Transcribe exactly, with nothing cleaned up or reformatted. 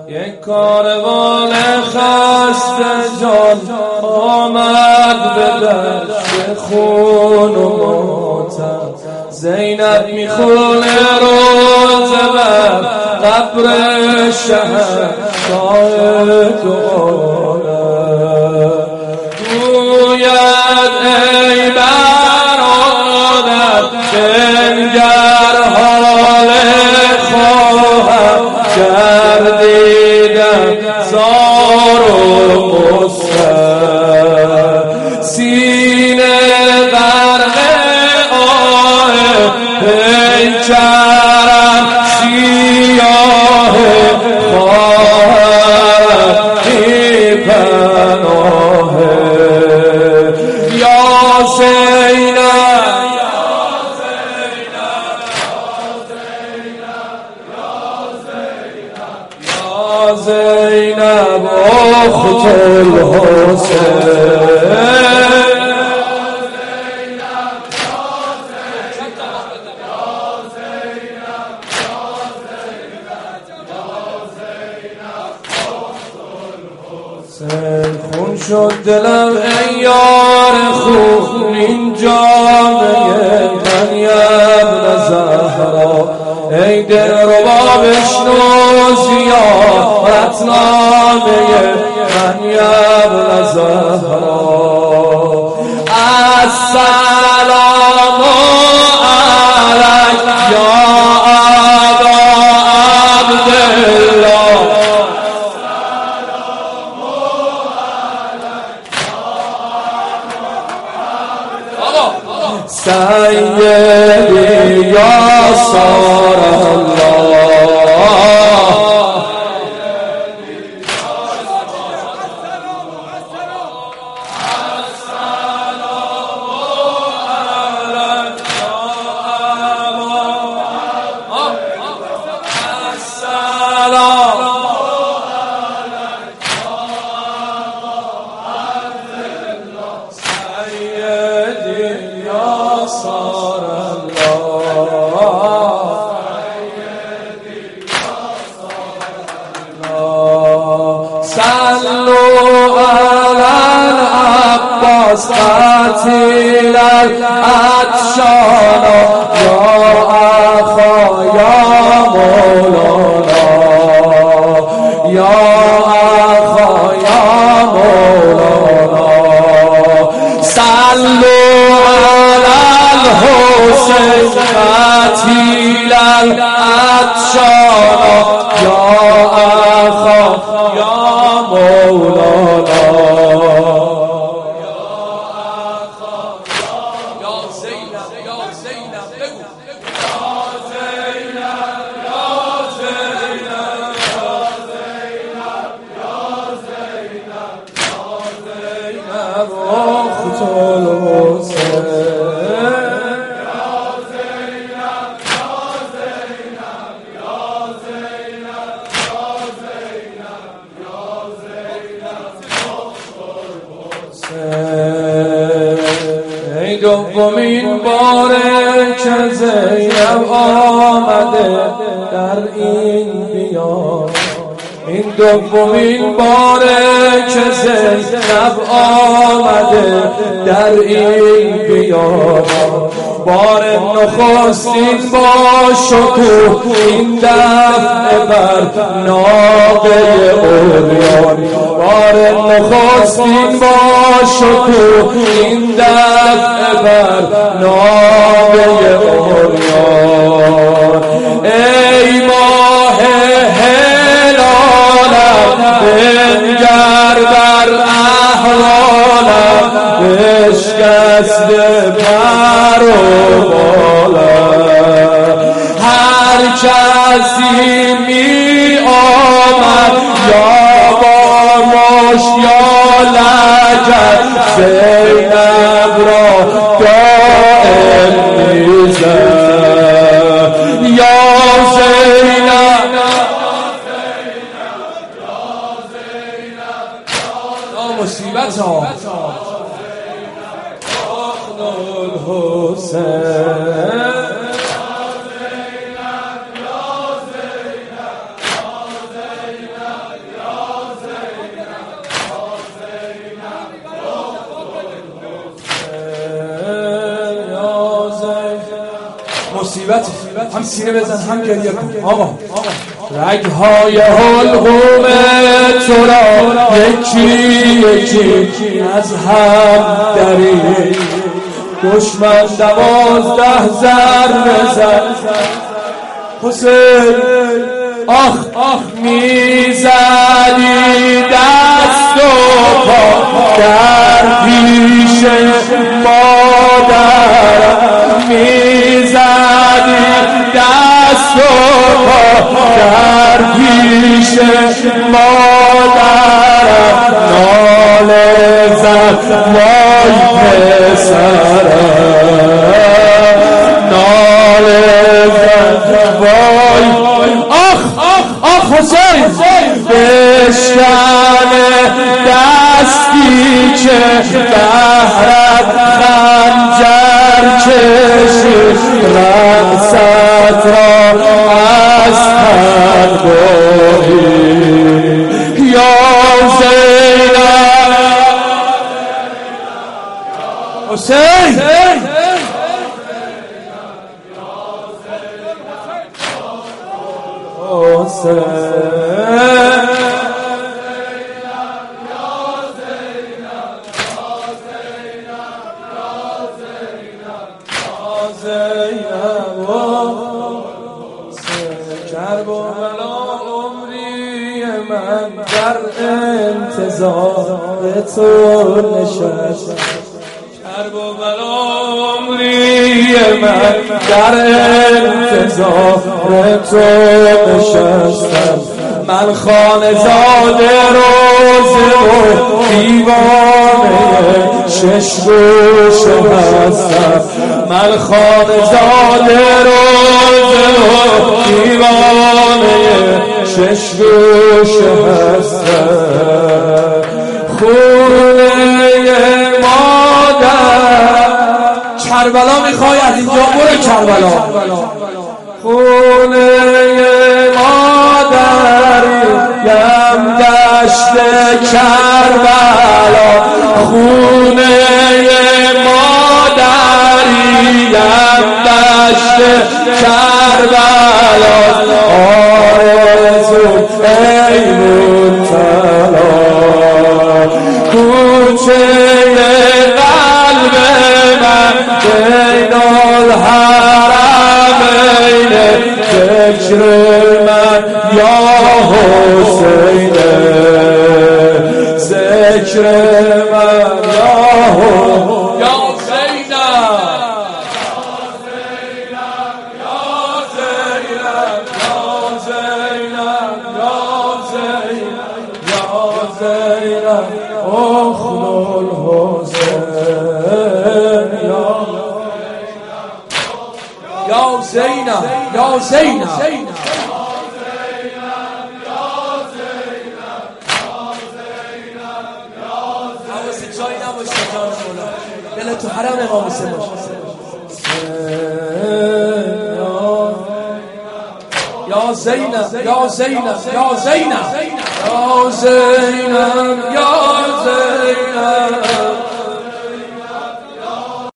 یک کاروان خسته جان آمد به دشت خون و ماتم. زینب میخونه روزه بر قبر شهنشاه دوله، گوید ای برادر بنگر حال خواهم گردیدم زار و مستر، سینه غرق آه پیکرم سیاه خواهم بی پناهه. یا زینب زینب اخت الحسین، خون شد دلم ای یار خوب این جامعه من ابن زهرا، ای دل ربا بشنو زیارتنامه من ابن زهرا. السلام علیک یا ابا عبدالله، سیدی یا سار قتيل العطشان يا أخا يا مولانا، يا أخا يا مولانا. صلوا على الحسين قتيل العطشان يا أخا يا مولانا. ای دومین باره که زینب آمده در این بیان، این دومین باره که زینب آمده در این بیان. بار نخستین با شکوه این دفعه بر ناقه عریان، بار نخستین با شکوه این دفعه بر ناقه عریان. ای ماه هلالم بنگر بر احوالم بشکسته پر و بالم، هر کسی می آمد یا با مشت یا لگد زینب را دائم میزد. یا زینب مصیبت ها الحسین. مصیبت هم سینه بزن هم گریه کن آقا رگهای حلقوم تو را یکی یکی از هم درید دشمن دوازده ضربه زد حسین آخ آخ میزدی دست و پا در پیش مادر میزدی دست و پا در پیش مادر ناله زد وای پسرم ناله زد وای آخ آخ آخ حسین بشکن دستی که بهرت خنجر کشید رقصت را از تن برید یا زینب حسین کرب و بلا عمری من در انتظار تو نشست کرب و بلا عمری من در انتظار تو نشستم من خانه زاده روزه و دیوانه شش گوشه هستم من خانه زاده روزه و دیوانه شش گوشه هستم خونه مادر کربلا میخوای از اینجا برو کربلا خونه یم دشت کربلا خونه مادریم دشت کربلا آرزو ایمون تلا کوچه قلب من بین الحرمین فکر من یا حسین ذکر من یا حسین یا زینب یا زینب اخت الحسین یا زینب یا زینب جایی نباشه جان مولا دل تو حرم امام حسین باشه یا زینب یا زینب یا زینب یا زینب یا زینب